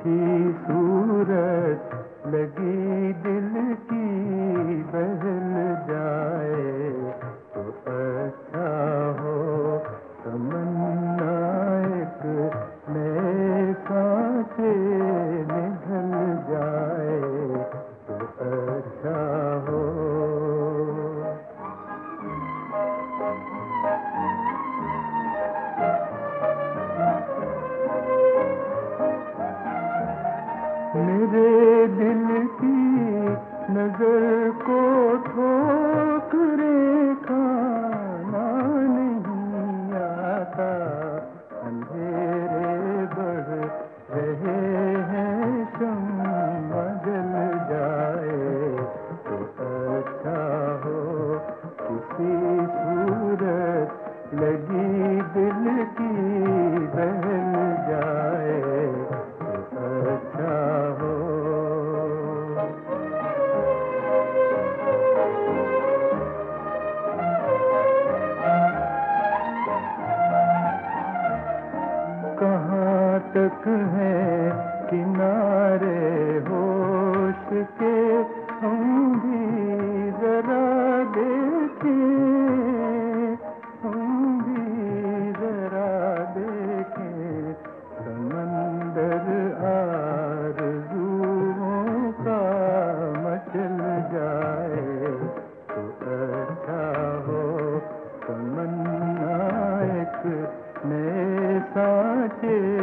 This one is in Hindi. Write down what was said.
अच्छी सूरत लगी दिल की बहल जाए तो अच्छा हो। तमन्ना एक नए सांचे में ढल जाए तो अच्छा हो। मेरे दिल की नजर को ठोकरे खाना नहीं आता। अंधेरे बढ़ रहे हैं, शम्मा जल जाए तो अच्छा हो। किसी सूरत लगी दिल की बहल जाए तो अच्छा हो। कहाँ तक है किनारे होश के, हम भी जरा देखें, हम भी जरा देखें। समंदर आरज़ुओं का मचल जाए तो अच्छा हो। तमन्ना एक नए सांचे